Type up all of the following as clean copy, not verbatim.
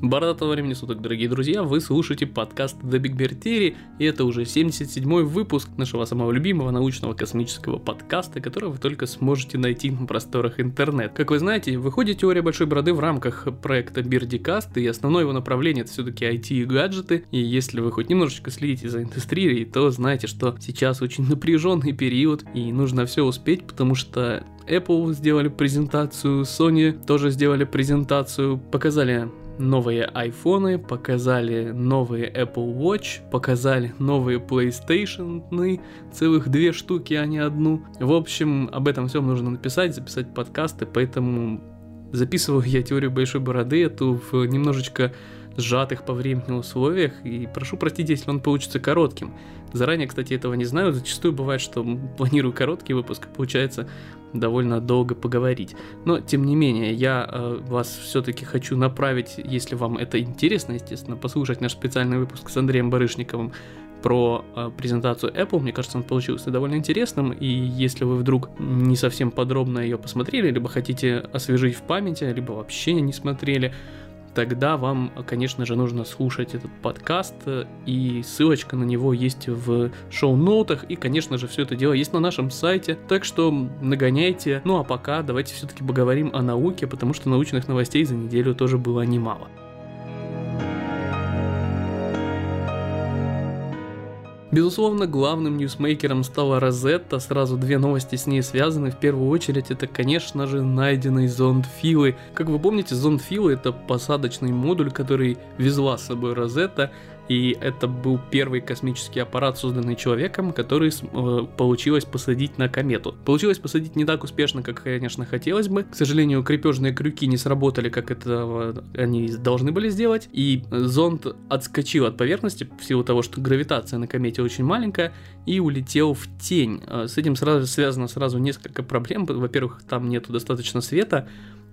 Бородатого времени суток, дорогие друзья, вы слушаете подкаст The Big Bear Theory, и это уже 77-й выпуск нашего самого любимого научного космического подкаста, который вы только сможете найти на просторах интернет. Как вы знаете, выходит теория большой бороды в рамках проекта Birdcast, и основное его направление это все-таки IT и гаджеты, и если вы хоть немножечко следите за индустрией, то знаете, что сейчас очень напряженный период, и нужно все успеть, потому что Apple сделали презентацию, Sony тоже сделали презентацию, показали новые айфоны, показали новые Apple Watch, показали новые PlayStation, целых 2 штуки, а не одну. В общем, об этом всем нужно написать, записать подкасты, поэтому записываю я теорию большой бороды, эту в немножечко сжатых по времени условиях, и прошу простить, если он получится коротким. Заранее, кстати, этого не знаю, зачастую бывает, что планирую короткий выпуск, и получается довольно долго поговорить. Но, тем не менее, я вас все-таки хочу направить, если вам это интересно, естественно, послушать наш специальный выпуск с Андреем Барышниковым про презентацию Apple. Мне кажется, он получился довольно интересным, и если вы вдруг не совсем подробно ее посмотрели, либо хотите освежить в памяти, либо вообще не смотрели, тогда вам, конечно же, нужно слушать этот подкаст, и ссылочка на него есть в шоу-ноутах, и, конечно же, все это дело есть на нашем сайте, так что нагоняйте. Ну а пока давайте все-таки поговорим о науке, потому что научных новостей за неделю тоже было немало. Безусловно, главным ньюсмейкером стала Розетта, сразу 2 новости с ней связаны. В первую очередь, это, конечно же, найденный зонд Филы. Как вы помните, зонд Филы — это посадочный модуль, который везла с собой Розетта, и это был первый космический аппарат, созданный человеком, который получилось посадить на комету. Получилось посадить не так успешно, как, конечно, хотелось бы. К сожалению, крепежные крюки не сработали, как это они должны были сделать, и зонд отскочил от поверхности в силу того, что гравитация на комете очень маленькая, и улетел в тень. С этим связано сразу несколько проблем. Во-первых, там нету достаточно света,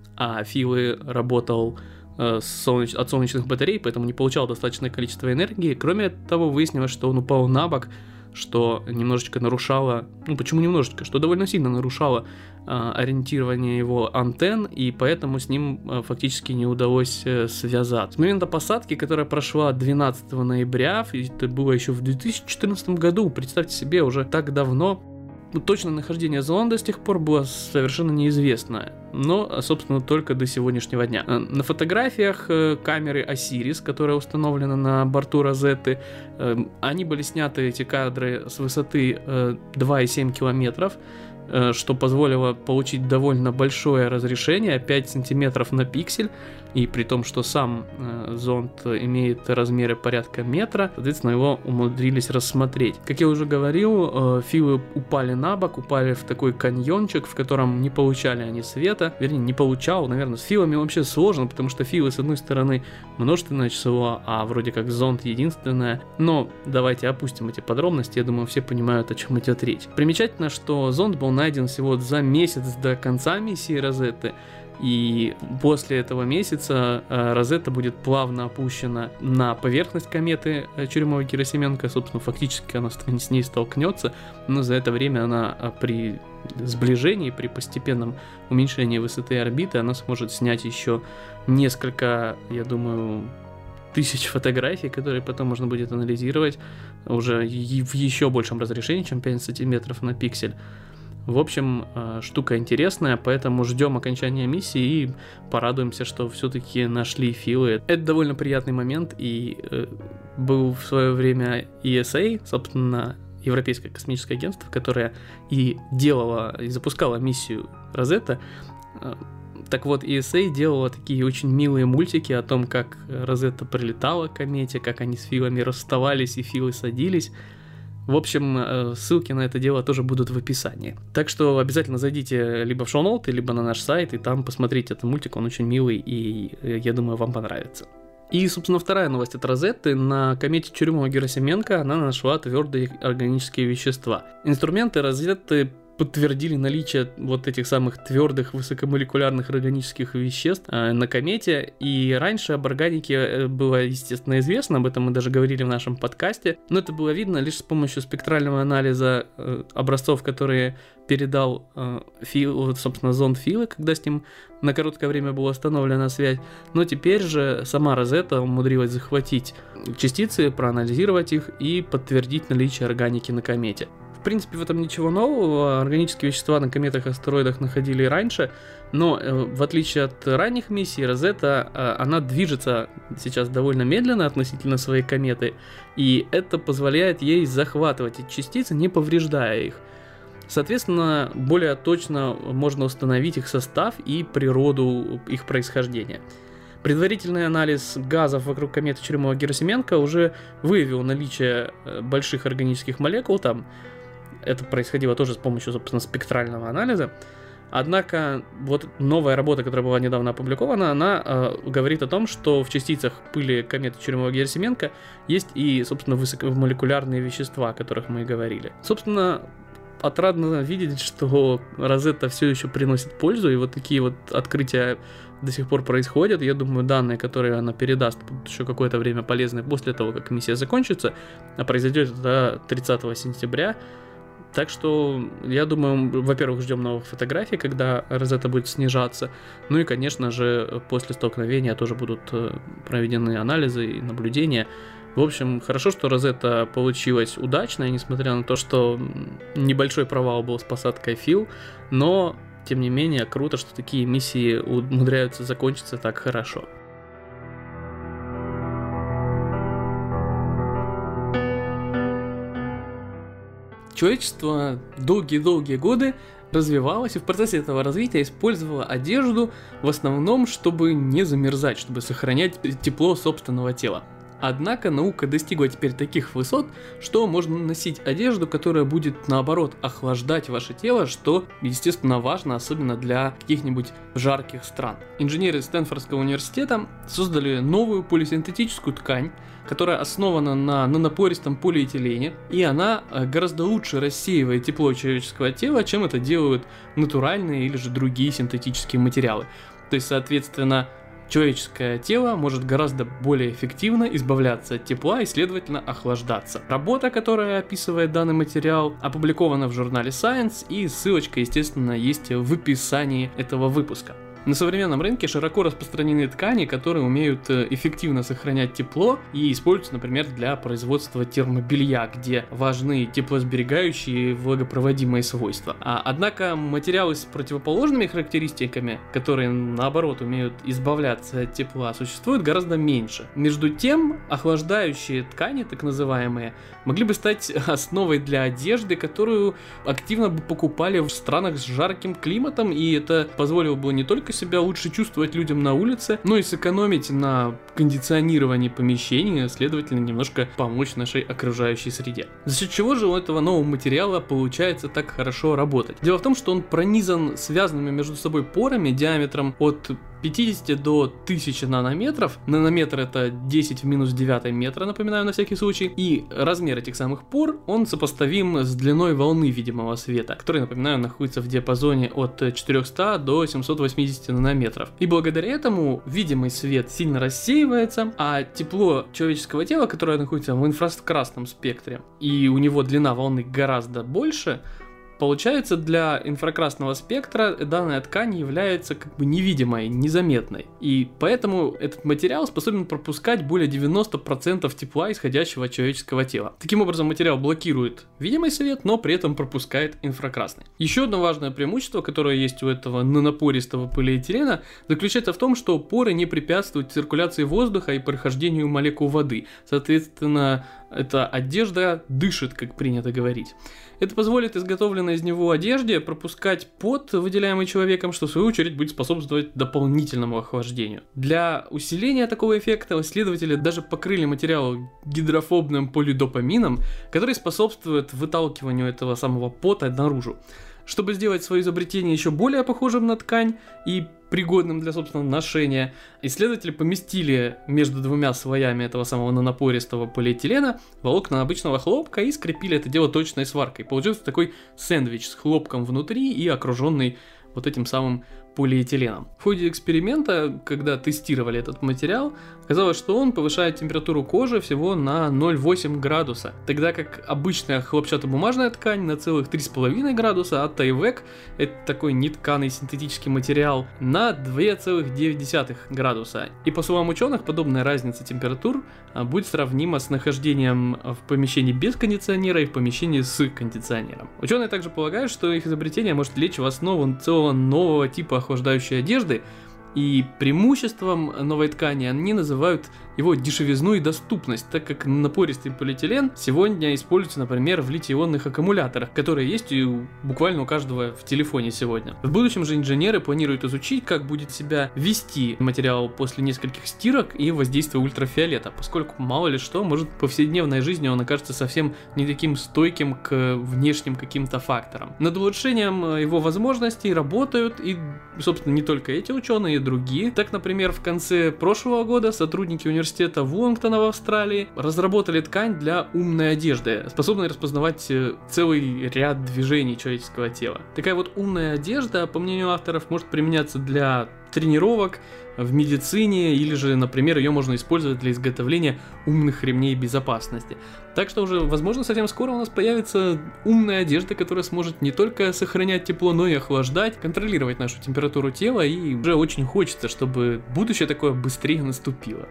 а Филы работал от солнечных батарей, поэтому не получал достаточное количество энергии. Кроме того, выяснилось, что он упал на бок, что немножечко нарушало, почему немножечко, что довольно сильно нарушало ориентирование его антенн, и поэтому с ним фактически не удалось связаться. С момента посадки, которая прошла 12 ноября, это было еще в 2014 году, представьте себе, уже так давно, точное нахождение зонда с тех пор было совершенно неизвестно, но, собственно, только до сегодняшнего дня. На фотографиях камеры Осирис, которая установлена на борту Розетты, они были сняты, эти кадры, с высоты 2,7 километров, что позволило получить довольно большое разрешение, 5 сантиметров на пиксель, и при том, что сам зонд имеет размеры порядка метра, соответственно, его умудрились рассмотреть. Как я уже говорил, Филы упали на бок, упали в такой каньончик, в котором не получали они света, вернее, не получал, наверное, с Филами вообще сложно, потому что Филы, с одной стороны, множественное число, а вроде как зонд единственное, но давайте опустим эти подробности, я думаю, все понимают, о чем идет речь. Примечательно, что зонд был найден всего за месяц до конца миссии Розетты, и после этого месяца Розетта будет плавно опущена на поверхность кометы Черемово-Герасименко. Собственно, фактически она с ней столкнется, но за это время она при сближении, при постепенном уменьшении высоты орбиты, она сможет снять еще несколько, я думаю, 1000 фотографий, которые потом можно будет анализировать уже в еще большем разрешении, чем 5 сантиметров на пиксель. В общем, штука интересная, поэтому ждем окончания миссии и порадуемся, что все-таки нашли Филы. Это довольно приятный момент, и был в свое время ESA, собственно, Европейское космическое агентство, которое и делало, и запускало миссию Розетта. Так вот, ESA делала такие очень милые мультики о том, как Розетта прилетала к комете, как они с Филами расставались и Филы садились. В общем, ссылки на это дело тоже будут в описании. Так что обязательно зайдите либо в шоу-ноуты, либо на наш сайт, и там посмотрите этот мультик, он очень милый, и я думаю, вам понравится. И, собственно, вторая новость от Розетты. На комете Churyumov-Gerasimenko она нашла твердые органические вещества. Инструменты Розетты подтвердили наличие вот этих самых твердых высокомолекулярных органических веществ на комете. И раньше об органике было, естественно, известно, об этом мы даже говорили в нашем подкасте, но это было видно лишь с помощью спектрального анализа образцов, которые передал собственно, зонд Филы, когда с ним на короткое время была установлена связь. Но теперь же сама Розетта умудрилась захватить частицы, проанализировать их и подтвердить наличие органики на комете. В принципе, в этом ничего нового. Органические вещества на кометах и астероидах находили и раньше, но в отличие от ранних миссий, Розетта, она движется сейчас довольно медленно относительно своей кометы, и это позволяет ей захватывать эти частицы, не повреждая их. Соответственно, более точно можно установить их состав и природу их происхождения. Предварительный анализ газов вокруг кометы Черемоха-Герасименко уже выявил наличие больших органических молекул там. Это происходило тоже с помощью, собственно, спектрального анализа. Однако вот новая работа, которая была недавно опубликована, она говорит о том, что в частицах пыли кометы Черемоха-Герасименко есть и, собственно, высокомолекулярные вещества, о которых мы и говорили. Собственно, отрадно видеть, что Розетта все еще приносит пользу, и вот такие вот открытия до сих пор происходят. Я думаю, данные, которые она передаст, будут еще какое-то время полезны после того, как миссия закончится, а произойдет это 30 сентября. Так что, я думаю, во-первых, ждем новых фотографий, когда Розетта будет снижаться. Ну и, конечно же, после столкновения тоже будут проведены анализы и наблюдения. В общем, хорошо, что Розетта получилась удачной, несмотря на то, что небольшой провал был с посадкой Фил, но, тем не менее, круто, что такие миссии умудряются закончиться так хорошо. Человечество долгие-долгие годы развивалось и в процессе этого развития использовало одежду в основном, чтобы не замерзать, чтобы сохранять тепло собственного тела. Однако наука достигла теперь таких высот, что можно носить одежду, которая будет, наоборот, охлаждать ваше тело, что, естественно, важно, особенно для каких-нибудь жарких стран. Инженеры Стэнфордского университета создали новую полисинтетическую ткань, которая основана на нанопористом полиэтилене, и она гораздо лучше рассеивает тепло человеческого тела, чем это делают натуральные или же другие синтетические материалы. То есть, соответственно, человеческое тело может гораздо более эффективно избавляться от тепла и, следовательно, охлаждаться. Работа, которая описывает данный материал, опубликована в журнале Science, и ссылочка, естественно, есть в описании этого выпуска. На современном рынке широко распространены ткани, которые умеют эффективно сохранять тепло и используются, например, для производства термобелья, где важны теплосберегающие и влагопроводимые свойства. Однако материалы с противоположными характеристиками, которые, наоборот, умеют избавляться от тепла, существуют гораздо меньше. Между тем, охлаждающие ткани, так называемые, могли бы стать основой для одежды, которую активно бы покупали в странах с жарким климатом, и это позволило бы не только себя лучше чувствовать людям на улице, но и сэкономить на кондиционировании помещения, следовательно, немножко помочь нашей окружающей среде. За счет чего же у этого нового материала получается так хорошо работать? Дело в том, что он пронизан связанными между собой порами диаметром от 50 до 1000 нанометров. Нанометр — это 10 в минус 9 метра, напоминаю на всякий случай. И размер этих самых пор, он сопоставим с длиной волны видимого света, который, напоминаю, находится в диапазоне от 400 до 780 нанометров. И благодаря этому видимый свет сильно рассеивается, а тепло человеческого тела, которое находится в инфракрасном спектре, и у него длина волны гораздо больше, получается, для инфракрасного спектра данная ткань является как бы невидимой, незаметной. И поэтому этот материал способен пропускать более 90% тепла, исходящего от человеческого тела. Таким образом, материал блокирует видимый свет, но при этом пропускает инфракрасный. Еще одно важное преимущество, которое есть у этого нанопористого полиэтилена, заключается в том, что поры не препятствуют циркуляции воздуха и прохождению молекул воды. Соответственно, эта одежда дышит, как принято говорить. Это позволит изготовленной из него одежде пропускать пот, выделяемый человеком, что в свою очередь будет способствовать дополнительному охлаждению. Для усиления такого эффекта исследователи даже покрыли материал гидрофобным полидопамином, который способствует выталкиванию этого самого пота наружу. Чтобы сделать свое изобретение еще более похожим на ткань и пригодным для собственного ношения, исследователи поместили между двумя слоями этого самого нанопористого полиэтилена волокна обычного хлопка и скрепили это дело точной сваркой. Получился такой сэндвич с хлопком внутри и окруженный вот этим самым полиэтиленом. В ходе эксперимента, когда тестировали этот материал, оказалось, что он повышает температуру кожи всего на 0,8 градуса, тогда как обычная хлопчатобумажная ткань на целых 3,5 градуса, а Tyvek, это такой нетканый синтетический материал, на 2,9 градуса. И по словам ученых, подобная разница температур будет сравнима с нахождением в помещении без кондиционера и в помещении с кондиционером. Ученые также полагают, что их изобретение может лечь в основу целого нового типа охлаждающей одежды, и преимуществом новой ткани они называют его дешевизну и доступность, так как напористый полиэтилен сегодня используется, например, в литий-ионных аккумуляторах, которые есть буквально у каждого в телефоне сегодня. В будущем же инженеры планируют изучить, как будет себя вести материал после нескольких стирок и воздействия ультрафиолета, поскольку мало ли что, может в повседневной жизни он окажется совсем не таким стойким к внешним каким-то факторам. Над улучшением его возможностей работают и, собственно, не только эти ученые, и другие. Так, например, в конце прошлого года сотрудники университета Уиллингтона в Австралии разработали ткань для умной одежды, способной распознавать целый ряд движений человеческого тела. Такая вот умная одежда, по мнению авторов, может применяться для тренировок, в медицине, или же, например, ее можно использовать для изготовления умных ремней безопасности. Так что уже, возможно, совсем скоро у нас появится умная одежда, которая сможет не только сохранять тепло, но и охлаждать, контролировать нашу температуру тела, и уже очень хочется, чтобы будущее такое быстрее наступило.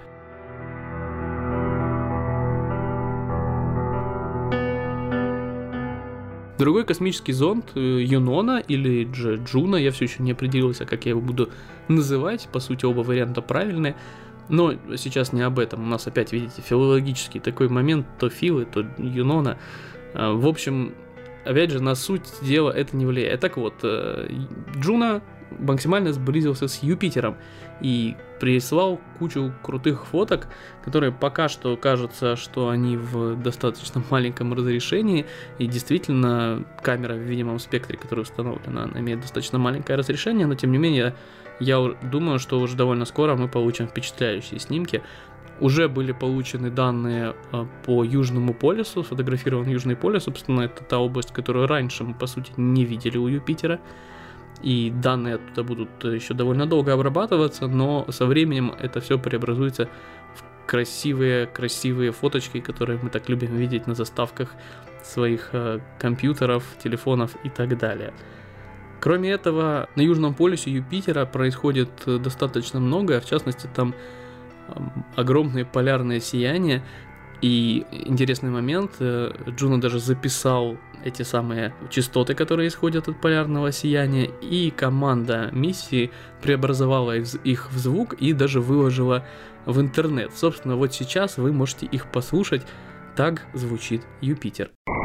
Другой космический зонд Юнона или Джуна, я все еще не определился, как я его буду называть, по сути оба варианта правильные, но сейчас не об этом, у нас опять, видите, филологический такой момент, то Филы, то Юнона, в общем, опять же, на суть дела это не влияет. Так вот, Джуна максимально сблизился с Юпитером и прислал кучу крутых фоток, которые пока что кажется, что они в достаточно маленьком разрешении, и действительно камера в видимом спектре, которая установлена, она имеет достаточно маленькое разрешение, но тем не менее я думаю, что уже довольно скоро мы получим впечатляющие снимки. Уже были получены данные по Южному полюсу, сфотографирован Южный полюс, собственно, это та область, которую раньше мы, по сути, не видели у Юпитера. И данные оттуда будут еще довольно долго обрабатываться, но со временем это все преобразуется в красивые фоточки, которые мы так любим видеть на заставках своих компьютеров, телефонов и так далее. Кроме этого, на Южном полюсе Юпитера происходит достаточно многое, в частности, там огромные полярные сияния. И интересный момент, Джуна даже записал эти самые частоты, которые исходят от полярного сияния, и команда миссии преобразовала их в звук и даже выложила в интернет. Собственно, вот сейчас вы можете их послушать. Так звучит Юпитер.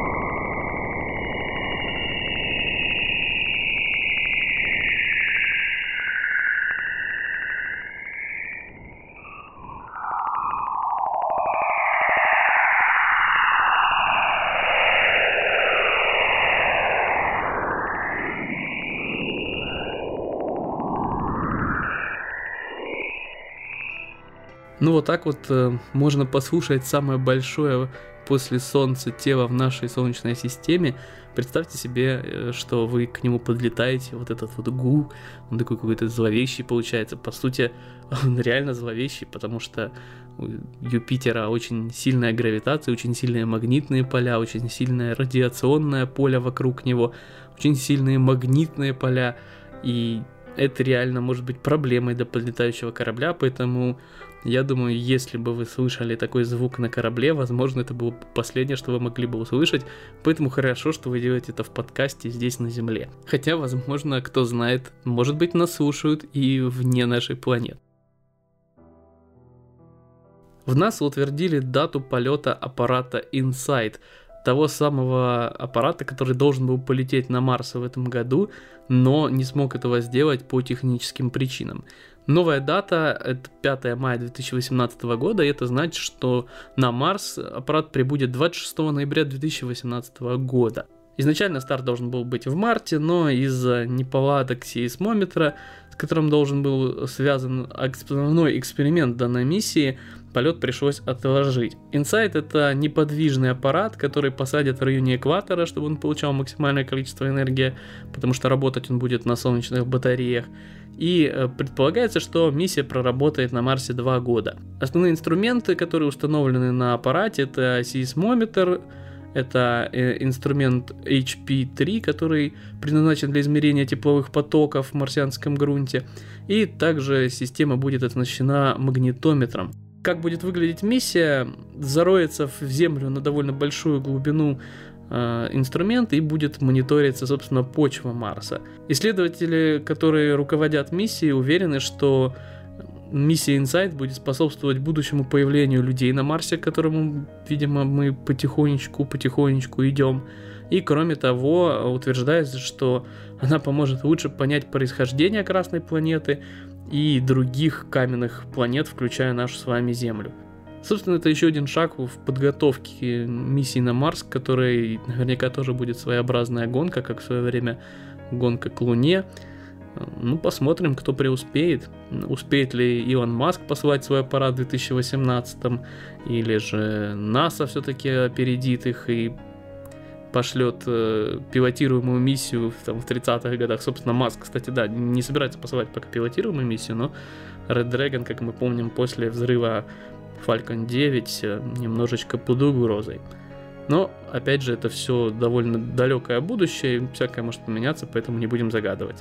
Ну вот так вот можно послушать самое большое после Солнца тело в нашей Солнечной системе. Представьте себе, что вы к нему подлетаете, вот этот вот гул, он такой какой-то зловещий получается. По сути, он реально зловещий, потому что у Юпитера очень сильная гравитация, очень сильные магнитные поля, очень сильное радиационное поле вокруг него, очень сильные магнитные поля, и это реально может быть проблемой для подлетающего корабля, поэтому я думаю, если бы вы слышали такой звук на корабле, возможно, это было бы последнее, что вы могли бы услышать, поэтому хорошо, что вы делаете это в подкасте здесь на Земле. Хотя, возможно, кто знает, может быть, нас слушают и вне нашей планеты. В НАСА утвердили дату полета аппарата InSight, того самого аппарата, который должен был полететь на Марс в этом году, но не смог этого сделать по техническим причинам. Новая дата — это 5 мая 2018 года, и это значит, что на Марс аппарат прибудет 26 ноября 2018 года. Изначально старт должен был быть в марте, но из-за неполадок сейсмометра, с которым должен был связан основной эксперимент данной миссии, полет пришлось отложить. InSight — это неподвижный аппарат, который посадят в районе экватора, чтобы он получал максимальное количество энергии, потому что работать он будет на солнечных батареях. И предполагается, что миссия проработает на Марсе 2 года. Основные инструменты, которые установлены на аппарате, это сейсмометр, это инструмент HP3, который предназначен для измерения тепловых потоков в марсианском грунте, и также система будет оснащена магнитометром. Как будет выглядеть миссия? Зароется в Землю на довольно большую глубину инструмент и будет мониториться, собственно, почва Марса. Исследователи, которые руководят миссией, уверены, что миссия InSight будет способствовать будущему появлению людей на Марсе, к которому, видимо, мы потихонечку идем. И, кроме того, утверждается, что она поможет лучше понять происхождение Красной планеты и других каменных планет, включая нашу с вами Землю. Собственно, это еще один шаг в подготовке миссии на Марс, которой наверняка тоже будет своеобразная гонка, как в свое время гонка к Луне. Ну, посмотрим, кто преуспеет. Успеет ли Илон Маск послать свой аппарат в 2018, или же НАСА все-таки опередит их и пошлет пилотируемую миссию в 30-х годах. Собственно, Маск, кстати, да, не собирается посылать пока пилотируемую миссию, но Red Dragon, как мы помним, после взрыва Falcon 9 немножечко под угрозой. Но, опять же, это все довольно далекое будущее, и всякое может поменяться, поэтому не будем загадывать.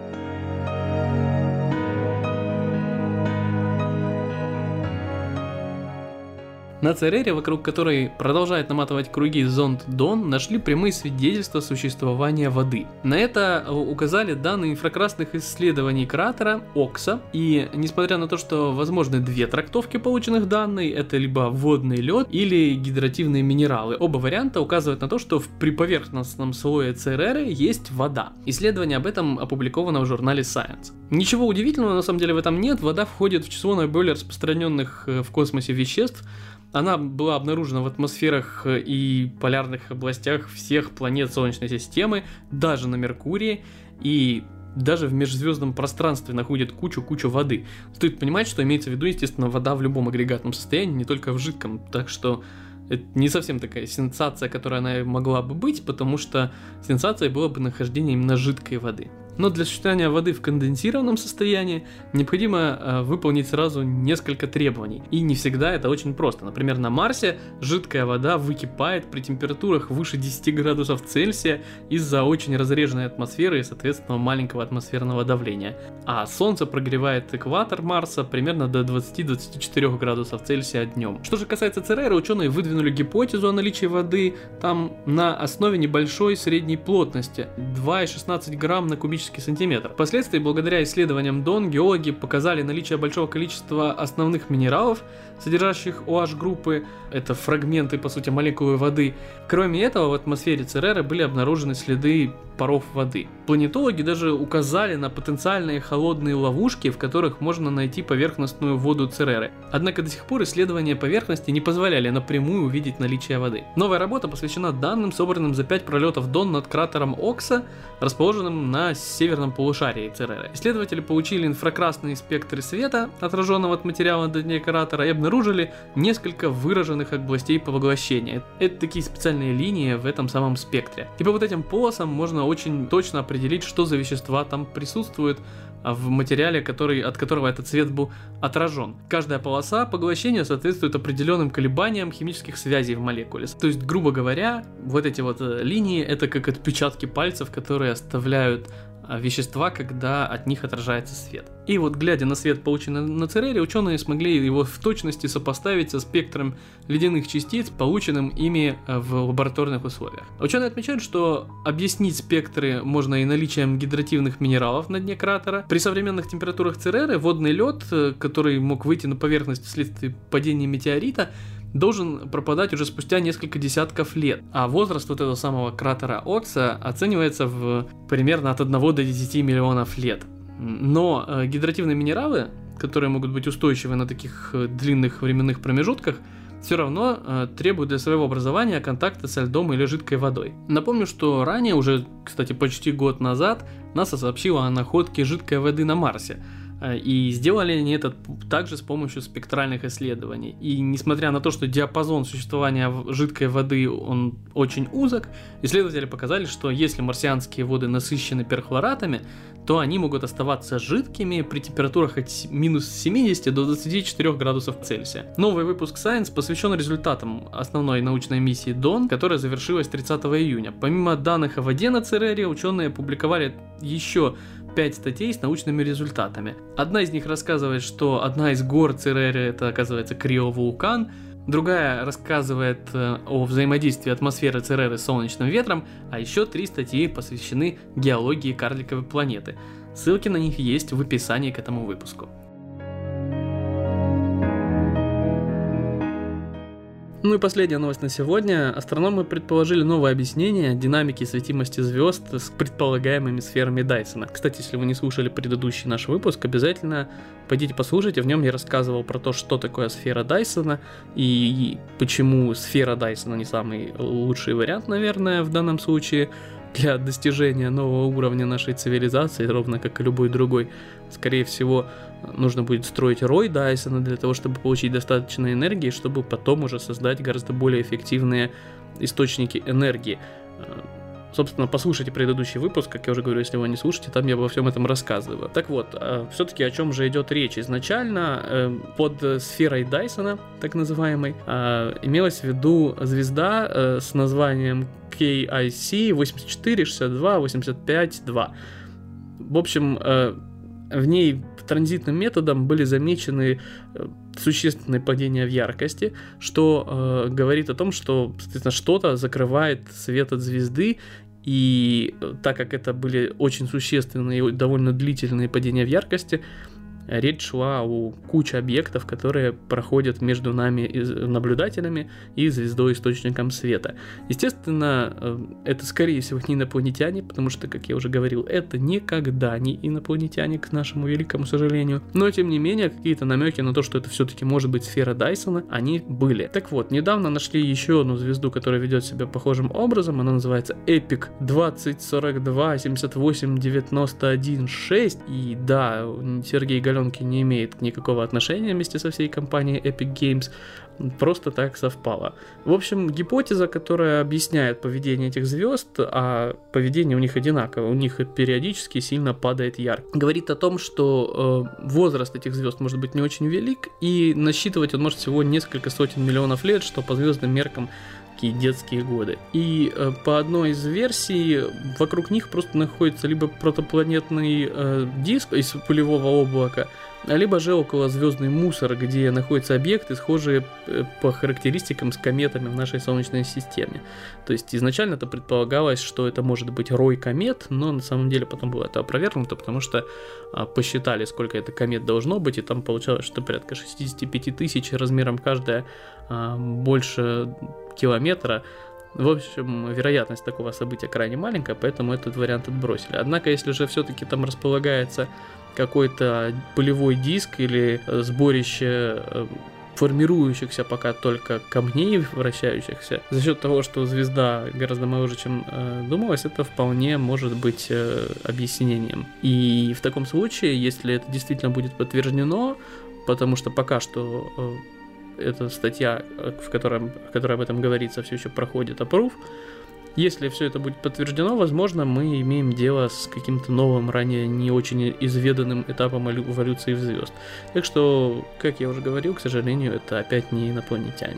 На Церере, вокруг которой продолжает наматывать круги зонд Dawn, нашли прямые свидетельства существования воды. На это указали данные инфракрасных исследований кратера Окса, и несмотря на то, что возможны две трактовки полученных данных, это либо водный лед или гидративные минералы, оба варианта указывают на то, что в приповерхностном слое Цереры есть вода. Исследование об этом опубликовано в журнале Science. Ничего удивительного на самом деле в этом нет, вода входит в число наиболее распространенных в космосе веществ. Она была обнаружена в атмосферах и полярных областях всех планет Солнечной системы, даже на Меркурии, и даже в межзвездном пространстве находит кучу воды. Стоит понимать, что имеется в виду, естественно, вода в любом агрегатном состоянии, не только в жидком, так что это не совсем такая сенсация, которая она могла бы быть, потому что сенсацией было бы нахождение именно жидкой воды. Но для сочетания воды в конденсированном состоянии необходимо выполнить сразу несколько требований. И не всегда это очень просто. Например, на Марсе жидкая вода выкипает при температурах выше 10 градусов Цельсия из-за очень разреженной атмосферы и, соответственно, маленького атмосферного давления. А Солнце прогревает экватор Марса примерно до 20-24 градусов Цельсия днем. Что же касается Цереры, ученые выдвинули гипотезу о наличии воды там на основе небольшой средней плотности 2,16 грамм на кубический сантиметр. Впоследствии, благодаря исследованиям Dawn, геологи показали наличие большого количества основных минералов, содержащих OH-группы, это фрагменты, по сути, молекулы воды. Кроме этого, в атмосфере Цереры были обнаружены следы паров воды. Планетологи даже указали на потенциальные холодные ловушки, в которых можно найти поверхностную воду Цереры. Однако до сих пор исследования поверхности не позволяли напрямую увидеть наличие воды. Новая работа посвящена данным, собранным за 5 пролетов Dawn над кратером Окса, расположенным на северном полушарии Цереры. Исследователи получили инфракрасные спектры света, отраженного от материала на дне кратера, и обнаружили несколько выраженных областей поглощения. Это такие специальные линии в этом самом спектре. И по вот этим полосам можно очень точно определить, что за вещества там присутствуют в материале, от которого этот свет был отражен. Каждая полоса поглощения соответствует определенным колебаниям химических связей в молекуле. То есть, грубо говоря, вот эти вот линии — это как отпечатки пальцев, которые оставляют вещества, когда от них отражается свет. И вот, глядя на свет, полученный на Церере, ученые смогли его в точности сопоставить со спектром ледяных частиц, полученным ими в лабораторных условиях. Ученые отмечают, что объяснить спектры можно и наличием гидративных минералов на дне кратера. При современных температурах Цереры водный лед, который мог выйти на поверхность вследствие падения метеорита, должен пропадать уже спустя несколько десятков лет, а возраст вот этого самого кратера Окса оценивается в примерно от 1 до 10 миллионов лет. Но гидративные минералы, которые могут быть устойчивы на таких длинных временных промежутках, все равно требуют для своего образования контакта со льдом или жидкой водой. Напомню, что ранее, уже, кстати, почти год назад, НАСА сообщила о находке жидкой воды на Марсе. И сделали они это также с помощью спектральных исследований. И несмотря на то, что диапазон существования жидкой воды он очень узок, исследователи показали, что если марсианские воды насыщены перхлоратами, то они могут оставаться жидкими при температурах от минус 70 до 24 градусов Цельсия. Новый выпуск Science посвящен результатам основной научной миссии Dawn, которая завершилась 30 июня. Помимо данных о воде на Церере, ученые опубликовали еще 5 статей с научными результатами. Одна из них рассказывает, что одна из гор Цереры это, оказывается, криовулкан. Другая рассказывает о взаимодействии атмосферы Цереры с солнечным ветром, а еще 3 статьи посвящены геологии карликовой планеты. Ссылки на них есть в описании к этому выпуску. Ну и последняя новость на сегодня. Астрономы предположили новое объяснение динамики светимости звезд с предполагаемыми сферами Дайсона. Кстати, если вы не слушали предыдущий наш выпуск, обязательно пойдите послушайте. В нем я рассказывал про то, что такое сфера Дайсона и почему сфера Дайсона не самый лучший вариант, наверное, в данном случае для достижения нового уровня нашей цивилизации, ровно как и любой другой. Скорее всего, нужно будет строить рой Дайсона для того, чтобы получить достаточно энергии, чтобы потом уже создать гораздо более эффективные источники энергии. Собственно, послушайте предыдущий выпуск, как я уже говорю, если вы не слушаете, там я обо всем этом рассказываю. Так вот, все-таки о чем же идет речь? Изначально под сферой Дайсона, так называемой, имелась в виду звезда с названием KIC 846285-2. В общем, в ней транзитным методом были замечены существенные падения в яркости, что говорит о том, что, соответственно, что-то закрывает свет от звезды, и так как это были очень существенные и довольно длительные падения в яркости, речь шла о куче объектов, которые проходят между нами, наблюдателями, и звездой-источником света. Естественно, это, скорее всего, не инопланетяне, потому что, как я уже говорил, это никогда не инопланетяне, к нашему великому сожалению. Но, тем не менее, какие-то намеки на то, что это все-таки может быть сфера Дайсона, они были. Так вот, недавно нашли еще одну звезду, которая ведет себя похожим образом. Она называется EPIC 2042-78-91-6. И да, Сергей Галенкин не имеет никакого отношения вместе со всей компанией Epic Games, просто так совпало. В общем, гипотеза, которая объясняет поведение этих звезд, а поведение у них одинаково, у них периодически сильно падает яркость, говорит о том, что возраст этих звезд может быть не очень велик, и насчитывать он может всего несколько сотен миллионов лет, что по звездным меркам такие детские годы. И по одной из версий, вокруг них просто находится либо протопланетный диск из пылевого облака, либо же околозвездный мусор, где находятся объекты, схожие по характеристикам с кометами в нашей Солнечной системе. То есть изначально это предполагалось, что это может быть рой комет, но на самом деле потом было это опровергнуто, потому что посчитали, сколько это комет должно быть, и там получалось, что порядка 65 тысяч, размером каждая больше километра. В общем, вероятность такого события крайне маленькая, поэтому этот вариант отбросили. Однако, если же все-таки там располагается какой-то пылевой диск или сборище формирующихся пока только камней, вращающихся, за счет того, что звезда гораздо моложе, чем думалось, это вполне может быть объяснением. И в таком случае, если это действительно будет подтверждено, потому что пока что эта статья, в которой об этом говорится, все еще проходит approve. Если все это будет подтверждено, возможно, мы имеем дело с каким-то новым, ранее не очень изведанным этапом эволюции звезд. Так что, как я уже говорил, к сожалению, это опять не инопланетяне.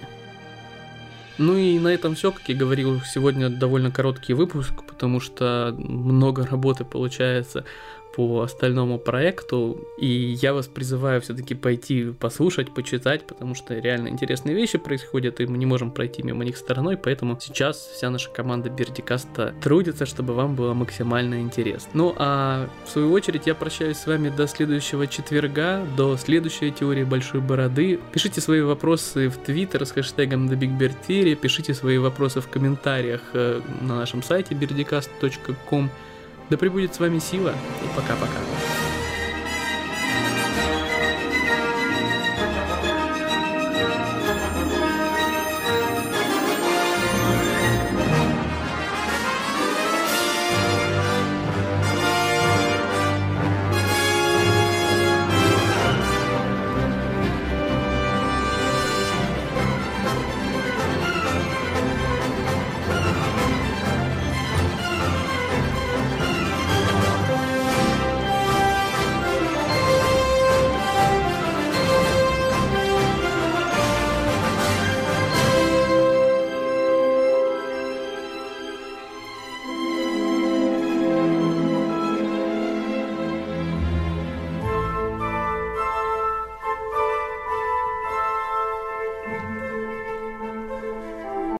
Ну и на этом все, как я говорил, сегодня довольно короткий выпуск, потому что много работы получается по остальному проекту, и я вас призываю все-таки пойти послушать, почитать, потому что реально интересные вещи происходят, и мы не можем пройти мимо них стороной, поэтому сейчас вся наша команда Бердикаста трудится, чтобы вам было максимально интересно. Ну а в свою очередь я прощаюсь с вами до следующего четверга, до следующей теории Большой Бороды. Пишите свои вопросы в Твиттер с хэштегом TheBigBirdTheory, пишите свои вопросы в комментариях на нашем сайте birdicast.com. Да пребудет с вами сила, и пока-пока.